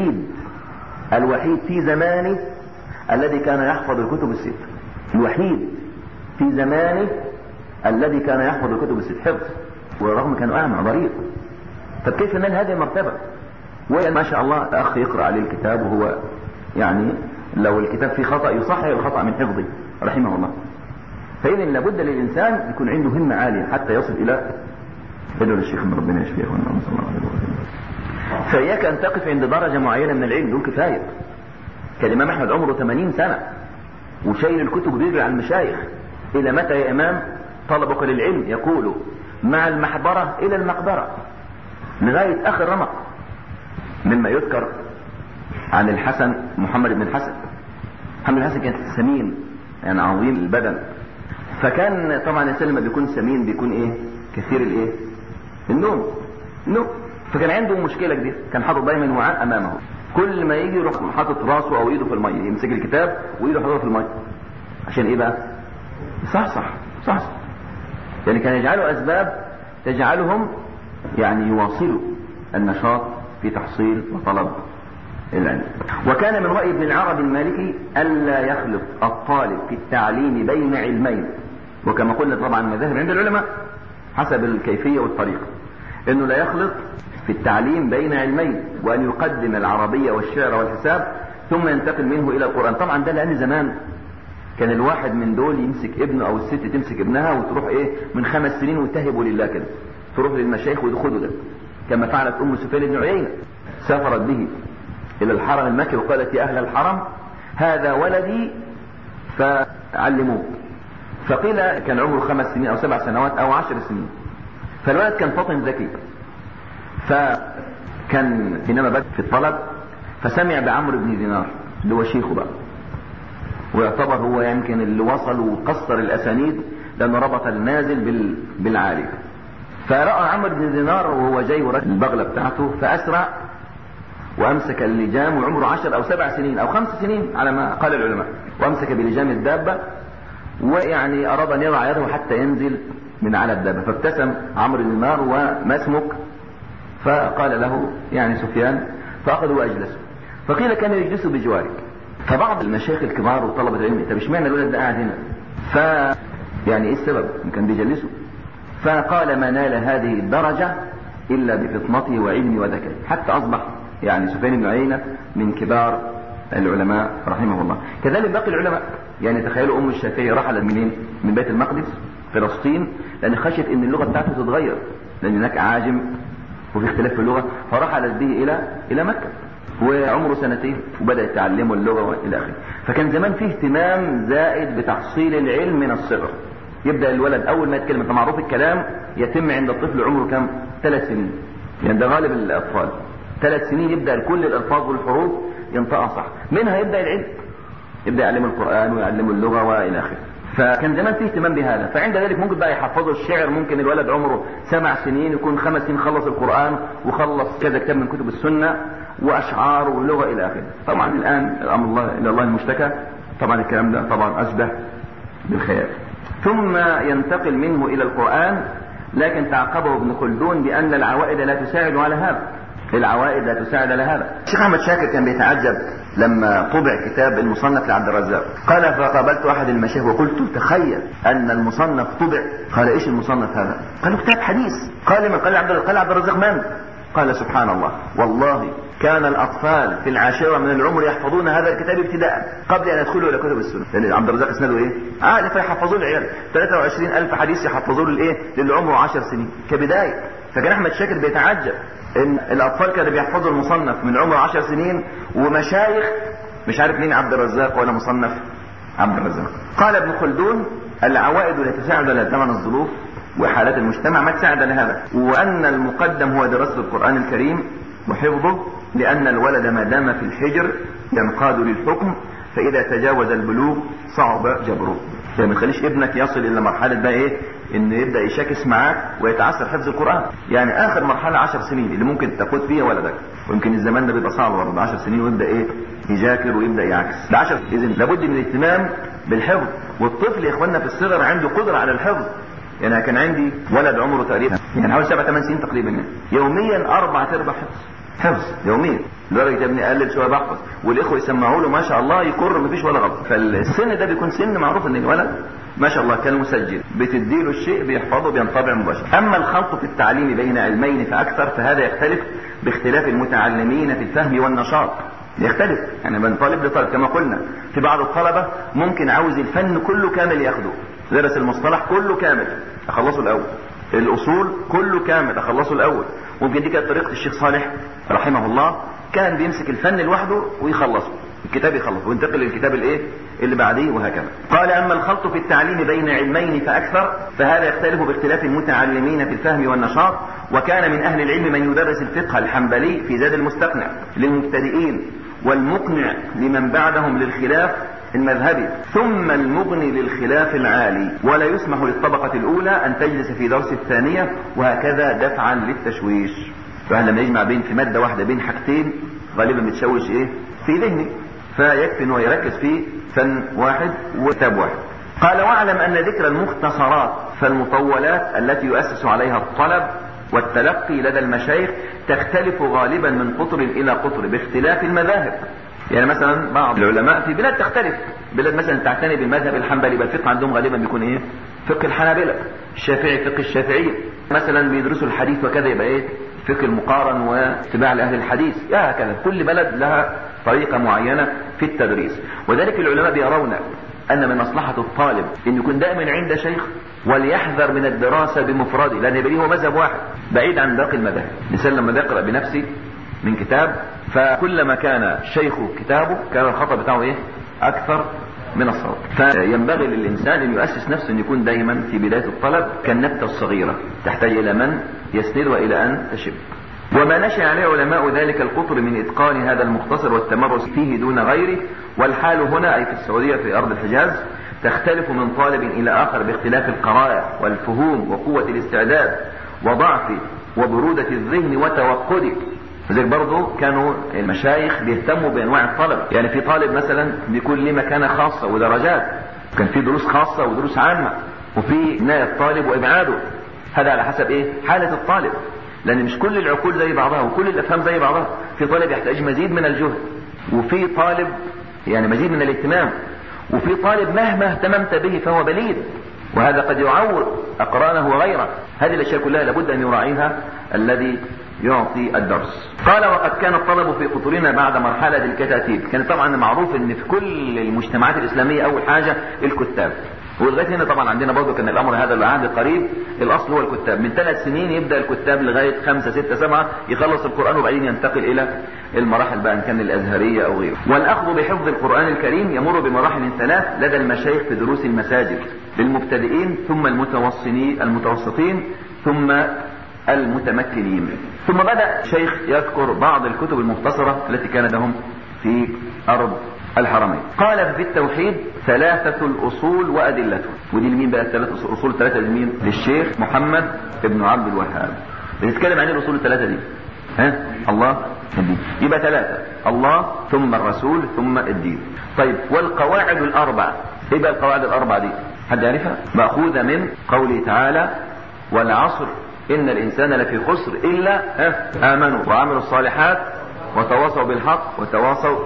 Speaker 2: الوحيد في زمانه الذي كان يحفظ الكتب الست، الوحيد في زمانه الذي كان يحفظ الكتب الست حفظ، ورغم كانوا اعمى ضرير. طب كيف نال هذه المرتبة؟ وما شاء الله اخ يقرأ عليه الكتاب وهو يعني لو الكتاب فيه خطأ يصحح الخطأ من حفظه رحمه الله. فإذا لابد للإنسان يكون عنده همة عالية حتى يصل إلى ادعو للشيخ من ربنا يشفيه ونعم صلى الله عليه وسلم. فإياك أن تقف عند درجة معينة من العلم دون كفاية. كالإمام أحمد عمره 80 سنة وشايل الكتب بيجري على المشايخ. إلى متى يا إمام طلبك للعلم؟ يقول مع المحبرة إلى المقبرة، لغاية آخر رمق. مما يذكر عن الحسن محمد بن الحسن. محمد بن الحسن كان سمين يعني عظيم البدن، فكان طبعا الانسان لما بيكون سمين بيكون ايه؟ كثير الايه؟ النوم. فكان عنده مشكله كبيره، كان حاطط دايما وعاء امامه، كل ما يجي يروح حاطط راسه او ايده في الميه، يمسك الكتاب وايده حاططها في الميه. عشان ايه بقى؟ صح يعني كان يجعله اسباب تجعلهم يعني يواصلوا النشاط في تحصيل وطلب العلم. وكان من رأي ابن العربي المالكي ألا يخلط الطالب في التعليم بين علمين، وكما قلنا طبعا المذاهب عند العلماء حسب الكيفية والطريقة، انه لا يخلط في التعليم بين علمين، وان يقدم العربية والشعر والحساب ثم ينتقل منه الى القرآن. طبعا ده لان زمان كان الواحد من دول يمسك ابنه او الست تمسك ابنها وتروح ايه من 5 سنين وتهبوا لله كده، تروح للمشايخ ويدخلوا ده، كما فعلت ام سفيان بن عيينة، سافرت به الى الحرم المكي وقالت يا اهل الحرم هذا ولدي فعلموه. فقيل كان عمره 5 سنين او 7 سنوات او 10 سنين. فالولد كان فطن ذكي، فكان حينما بدأ في الطلب فسمع بعمرو بن دينار اللي هو شيخه بقى، ويعتبر هو يمكن اللي وصل وقصر الاسانيد لانه ربط النازل بالعالي. فرأى عمرو بن دينار وهو جاي ورا البغلة بتاعته فأسرع وأمسك اللجام، وعمره 10 أو 7 سنين أو 5 سنين على ما قال العلماء، وأمسك بلجام الدابة ويعني أراد أن يضع يده حتى ينزل من على الدابة. فابتسم عمرو بن دينار وما اسمك؟ فقال له يعني سفيان، فأخذوا وأجلسوا. فقيل كان يجلس بجواره. فبعض المشايخ الكبار وطلبة العلم طب اشمعنى الولد ده قاعد هنا؟ يعني ايه السبب؟ كان بيجلسه. فقال ما نال هذه الدرجة إلا بفطنته وعلمه وذكائه، حتى أصبح يعني سفيان بن عيينة من كبار العلماء رحمه الله. كذلك باقي العلماء، يعني تخيلوا أم الشافعي رحلت منين؟ من بيت المقدس فلسطين، لأن خشيت إن اللغة بتاعته تتغير، لأن هناك عاجم وفي اختلاف في اللغة، فرحلت به إلى مكة وعمره 2 سنين وبدأ يتعلمه اللغة وإلى آخره. فكان زمان فيه اهتمام زائد بتحصيل العلم من الصغر. يبدأ الولد أول ما يتكلم، انت معروف الكلام يتم عند الطفل عمره كم؟ 3 سنين، يعني ده غالب الأطفال 3 سنين يبدأ كل الألفاظ والحروف ينطقها صح، منها يبدأ العلم، يبدأ يعلم القرآن ويعلم اللغة وإلى آخره. فكان زمان فيه اهتمام بهذا. فعند ذلك ممكن بقى يحفظوا الشعر، ممكن الولد عمره 7 سنين يكون 5 سنين خلص القرآن وخلص كذا كتاب من كتب السنة وأشعار واللغة إلى آخره. طبعا الآن الأمر الله إلى الله المشتكى، طبعا الكلام ده طبعا أشبه بالخيال. ثم ينتقل منه إلى القرآن، لكن تعقبه ابن خلدون بأن العوائد لا تساعد على هذا، العوائد لا تساعد على هذا. الشيخ أحمد شاكر كان بيتعجب لما طبع كتاب المصنف لعبد الرزاق. قال فقابلت احد المشايخ وقلت تخيل ان المصنف طبع. قال ايش المصنف هذا؟ قالوا كتاب حديث. قال من؟ قال عبد الرزاق من؟ قال سبحان الله والله كان الأطفال في العاشرة من العمر يحفظون هذا الكتاب ابتداء قبل أن يدخلوا إلى كتب السنة. لأن عبد الرزاق اسنده إيه؟ فيحفظوا العيال 23,000 حديث يحفظوا للإيه؟ للي عمره 10 سنين كبداية. فكان أحمد شاكر بيتعجب إن الأطفال كانوا بيحفظوا المصنف من عمره 10 سنين ومشايخ مش عارف مين عبد الرزاق ولا مصنف عبد الرزاق. قال ابن خلدون العوائد لا تساعد على ثمن الظروف وحالات المجتمع ما تساعد على هذا، وأن المقدم هو دراسة القرآن الكريم وحفظه، لأن الولد ما دام في الحجر ينقاد للحكم، فإذا تجاوز البلوغ صعب جبره. يعني ما تخليش ابنك يصل إلى مرحلة بقى إيه؟ إنه يبدأ يشاكس معاك ويتعثر حفظ القرآن. يعني آخر مرحلة 10 سنين اللي ممكن تقود فيها ولدك، ويمكن الزمان ده بيبقى صعب برضه 10 سنين ويبدأ إيه؟ يجاكر ويبدأ يعكس. ده 10. إذن لابد من الاهتمام بالحفظ. والطفل يا إخواننا في الصغر عنده قدرة على الحفظ. يعني أنا كان عندي ولد عمره تقريبا يعني حوالي 7-8 سنين تقريبا، يعني يوميا 4/4 حفظ يوميا، لدرجه ابني قلل شويه بحفظ والاخوه يسمعوا له ما شاء الله يكر مفيش ولا غلط. فالسن ده بيكون سن معروف ان الولد ما شاء الله كان مسجل، بتديله الشيء بيحفظه بينطبع مباشره. اما الخلط في التعليم بين علمين فاكثر فهذا يختلف باختلاف المتعلمين في الفهم والنشاط. يختلف يعني من طالب لطالب. كما قلنا في بعض الطلبه ممكن عاوز الفن كله كامل ياخده، درس المصطلح كله كامل اخلصه الاول، الاصول كله كامل اخلصه الاول. ممكن دي كانت طريقه الشيخ صالح رحمه الله، كان بيمسك الفن لوحده ويخلصه الكتاب يخلصه وينتقل للكتاب الايه اللي بعديه وهكذا. قال اما الخلط في التعليم بين علمين فاكثر فهذا يختلف باختلاف المتعلمين في الفهم والنشاط. وكان من اهل العلم من يدرس الفقه الحنبلي في زاد المستقنع للمبتدئين، والمقنع لمن بعدهم للخلاف المذهبي، ثم المغني للخلاف العالي، ولا يسمح للطبقة الأولى أن تجلس في درس الثانية، وهكذا دفعا للتشويش. فلما يجمع بين في مادة واحدة بين حاجتين غالبا بتشوش إيه في ذهنه، فيكفي أنه يركز في فن واحد وكتاب واحد. قال واعلم أن ذكر المختصرات فالمطولات التي يؤسس عليها الطلب والتلقي لدى المشايخ تختلف غالبا من قطر إلى قطر باختلاف المذاهب. يعني مثلا بعض العلماء في بلاد تختلف، بلاد مثلا تعتني بالمذهب الحنبلي، يبقى الفقه عندهم غالبا بيكون ايه؟ فقه الحنابلة. الشافعي فقه الشافعية. مثلا بيدرسوا الحديث وكذا يبقى ايه؟ فقه المقارن واتباع لأهل الحديث. هكذا كل بلد لها طريقة معينة في التدريس. وذلك العلماء بيرون أن من مصلحة الطالب أن يكون دائما عند شيخ، وليحذر من الدراسة بمفرده، لأن يبقى هو مذهب واحد بعيد عن باقي المذاهب. الإنسان لما يقرأ بنفسه من كتاب، فكلما كان شيخه كتابه كان الخطأ بتاعه ايه؟ أكثر من الصواب. فينبغي للإنسان أن يؤسس نفسه أن يكون دائما في بداية الطلب كالنبتة الصغيرة تحتاج إلى من يسندها إلى أن تشب. وما نشأ عليه علماء ذلك القطر من إتقان هذا المختصر والتمرس فيه دون غيره. والحال هنا أي في السعودية في أرض الحجاز تختلف من طالب إلى آخر باختلاف القراءة والفهوم وقوة الاستعداد وضعفه وبرودة الذهن وتوقده. لذلك برضو كانوا المشايخ بيهتموا بأنواع الطلب. يعني في طالب مثلا بيكون له مكانة خاصة ودرجات، كان في دروس خاصة ودروس عامة، وفي عناية الطالب وإبعاده. هذا على حسب ايه؟ حالة الطالب، لأن مش كل العقول زي بعضها وكل الأفهام زي بعضها. في طالب يحتاج مزيد من الجهد، وفي طالب يعني مزيد من الاهتمام، وفي طالب مهما اهتممت به فهو بليد، وهذا قد يعور أقرانه وغيره. هذه الأشياء كلها لابد أن يراعيها الذي يعطي الدرس. قال وقد كان الطلب في قطرنا بعد مرحلة الكتاتيب. كان طبعا معروف ان في كل المجتمعات الإسلامية أول حاجة الكتاب، ولغايه هنا طبعا عندنا برضه كان الأمر هذا العهد قريب. الأصل هو الكتاب، من 3 سنين يبدأ الكتاب لغاية 5 6 7 يخلص القرآن، وبعدين ينتقل إلى المراحل بقى إن كان الأزهرية أو غيره. والأخذ بحفظ القرآن الكريم يمر بمراحل 3 لدى المشايخ في دروس المساجد للمبتدئين، ثم المتوسطين، ثم المتمكنين. ثم بدأ الشيخ يذكر بعض الكتب المختصرة التي كان لهم في أرض الحرمين. قال في التوحيد 3 الأصول وأدلته. ودي لمين بقى 3 أصول؟ 3 لمين؟ للشيخ محمد ابن عبد الوهاب. بنتكلم عن الأصول 3 دي. الله الدين، يبقى 3: الله ثم الرسول ثم الدين. طيب والقواعد ال4، ايه بقى القواعد ال4 دي؟ حد يعرفها؟ مأخوذة من قوله تعالى والعصر إن الإنسان لفي خسر إلا آمنوا وعملوا الصالحات وتواصوا بالحق وتواصوا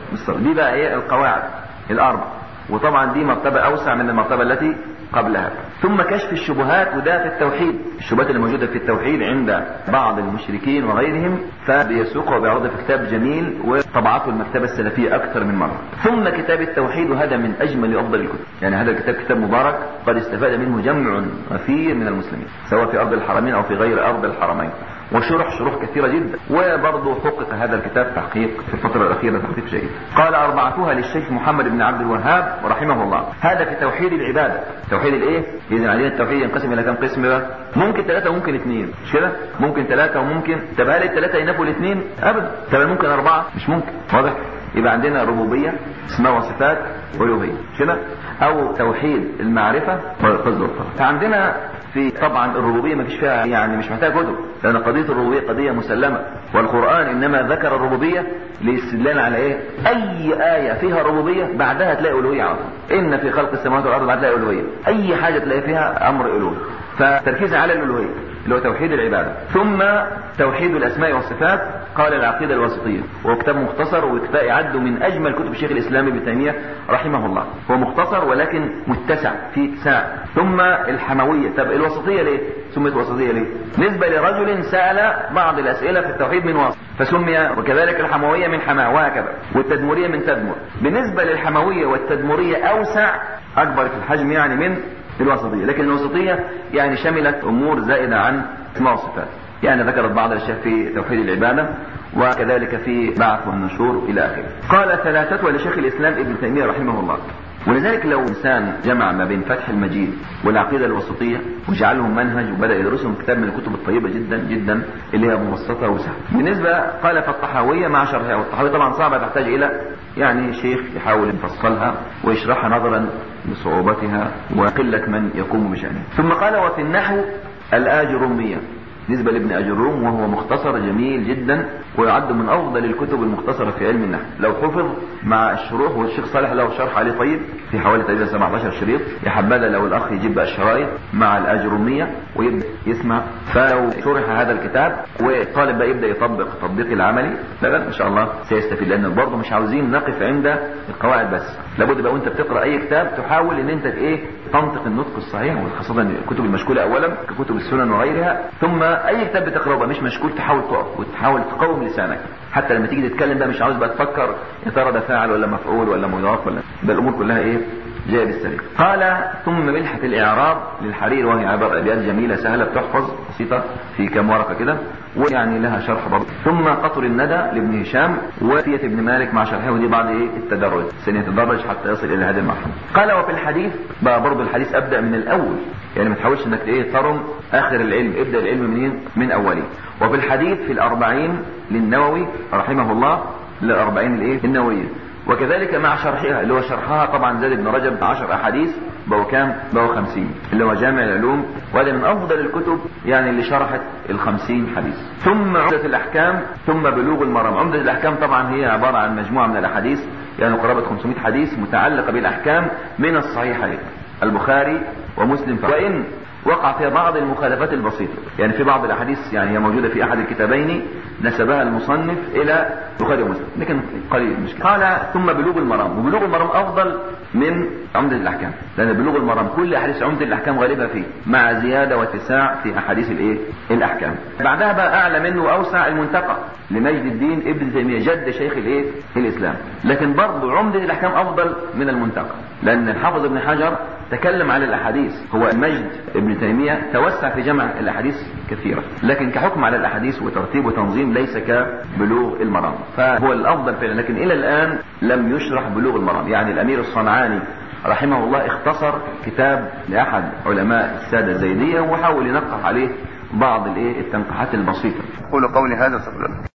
Speaker 2: بالصبر. دي بقى ايه القواعد الاربع، وطبعا دي مرتبة اوسع من المرتبة التي قبلها. ثم كشف الشبهات، وده في التوحيد، الشبهات اللي موجودة في التوحيد عند بعض المشركين وغيرهم، فبيسوقه وبيعرضه في كتاب جميل وطبعته المكتبة السلفية أكثر من مرة. ثم كتاب التوحيد، وهذا من أجمل وأفضل الكتب، يعني هذا الكتاب كتاب مبارك قد استفاد منه جمع غفير من المسلمين سواء في أرض الحرمين أو في غير أرض الحرمين، وشروح كثيرة جدا، وبرضه حقق هذا الكتاب تحقيق في الفترة الأخيرة تحقيق جيد. قال أربعتها للشيخ محمد بن عبد الوهاب رحمه الله. هذا في توحيد العبادة. توحيد الإيه؟ إذن علينا التوحيد ينقسم إلى كم قسم بقى؟ ممكن 3 وممكن 2، مش كده؟ ممكن 3 وممكن، طب هل ال3 ينافوا ال2؟ أبدا. طب ممكن 4؟ مش ممكن. واضح؟ يبقى عندنا ربوبية، اسماء وصفات، ألوهية، كده؟ أو توحيد المعرفة والقصد. فعندنا في طبعا الربوبية ما فيش فيها يعني مش محتاج كتب، لأن قضية الربوبية قضية مسلمة، والقرآن إنما ذكر الربوبية للاستدلال على إيه؟ أي آية فيها ربوبية بعدها تلاقي ألوهية على طول. إن في خلق السماوات والأرض بعد تلاقي ألوهية، أي حاجة تلاقي فيها أمر ألوهي، فتركيز على الألوهية اللي هو توحيد العبادة. ثم توحيد الأسماء والصفات، قال العقيدة الواسطية، وهو كتاب مختصر وكتاب يعد من أجمل كتب الشيخ الإسلام ابن تيمية رحمه الله. هو مختصر ولكن متسع فيه اتساع. ثم الحموية. طب الوسطية ليه؟ سميت وسطية ليه؟ نسبة لرجل سأل بعض الأسئلة في التوحيد من وسط فسمي، وكذلك الحموية من حما، وهكذا، والتدمرية من تدمر. بالنسبة للحموية والتدمرية أوسع، أكبر في الحجم يعني من الوسطية، لكن الوسطية يعني شملت أمور زائدة عن اسماء وصفات، يعني ذكرت بعض الأشياء في توحيد العبادة وكذلك في بعث والنشور إلى آخره. قال 3 لشيخ الإسلام ابن تيمية رحمه الله. ولذلك لو إنسان جمع ما بين فتح المجيد والعقيدة الوسطية وجعلهم منهج وبدأ يدرسهم كتاب من الكتب الطيبة جدا جدا اللي هي مبسطة وسهلة. بالنسبة قال فالطحاوية مع شرحها، والطحاوية طبعا صعبة تحتاج إلى يعني شيخ يحاول يفصلها ويشرحها نظرا لصعوبتها وقلة من يقوم بشأنها. ثم قال وفي النحو الآجرومية، بالنسبة لابن أجروم، وهو مختصر جميل جدا ويعد من أفضل الكتب المختصرة في علم النحو لو حفظ مع الشروح، والشيخ صالح له شرح عليه طيب في حوالي تقريبا 17 شريط. يحبذا لو الأخ يجيب بقى الشرايط مع الآجرومية ويبدأ يسمع. فلو شرح هذا الكتاب والطالب بقى يبدأ يطبق تطبيق العملي، لا إن شاء الله سيستفيد، لأن برضه مش عاوزين نقف عند القواعد بس، لابد بقى وانت بتقرأ أي كتاب تحاول ان انت ايه تنطق النطق الصحيح، وخاصة الكتب المشكولة أولا ككتب السنن وغيرها. ثم أي كتاب بتقرأه بقى مش مشكول تحاول تقف وتحاول تقوم لسانك، حتى لما تيجي تتكلم بقى مش عاوز بقى تفكر يا ترى ده فاعل ولا مفعول ولا مضاف ولا، ده الأمور كلها ايه جايه بالسليم. قال ثم ملحة الإعراب للحرير، وهي عبارة أبيات جميلة سهلة بتحفظ بسيطة في كم ورقة كده ويعني لها شرح برضه. ثم قطر الندى لابن هشام وفية ابن مالك مع شرحه، ودي بعد ايه التدرج، سنتدرج حتى يصل إلى هذه المرحلة. قال وفي الحديث بقى برضه الحديث أبدأ من الأول، يعني ما تحاولش انك ايه ترم آخر العلم، ابدأ العلم منين؟ من أوله. وفي الحديث في الأربعين للنووي رحمه الله، للأربعين الايه النووية، وكذلك مع شرحها اللي هو شرحها طبعا زاد بن رجب 10 أحاديث بقوا كام؟ بقوا 50 اللي هو جامع العلوم، وهذا من أفضل الكتب يعني اللي شرحت ال50 حديث. ثم عمدة الأحكام، ثم بلوغ المرام. عمدة الأحكام طبعا هي عبارة عن مجموعة من الأحاديث يعني قرابة 500 حديث متعلقة بالأحكام من الصحيحين البخاري ومسلم، وإن وقع فيها بعض المخالفات البسيطة، يعني في بعض الأحاديث يعني هي موجودة في أحد الكتابين نسبها المصنف إلى البخاري ومسلم لكن قليل مش كده. قال ثم بلوغ المرام، وبلوغ المرام أفضل من عمدة الأحكام، لأن بلوغ المرام كل أحاديث عمدة الأحكام غالبها فيه مع زيادة واتساع في أحاديث الأحكام. بعدها بقى أعلى منه وأوسع المنتقى لمجد الدين ابن تيمية جد شيخ الإسلام، لكن برضه عمدة الأحكام أفضل من المنتقى، لأن الحافظ ابن حجر تكلم على الأحاديث، هو مجد ابن تيمية توسع في جمع الأحاديث كثيرة، لكن كحكم على الأحاديث وترتيب وتنظيم ليس كبلوغ المرام، فهو الأفضل فعلا. لكن إلى الآن لم يشرح بلوغ المرام، يعني الأمير الصنعاني رحمه الله اختصر كتاب لأحد علماء السادة الزيدية وحاول ينقح عليه بعض التنقيحات البسيطة.
Speaker 1: قولوا قولي هذا.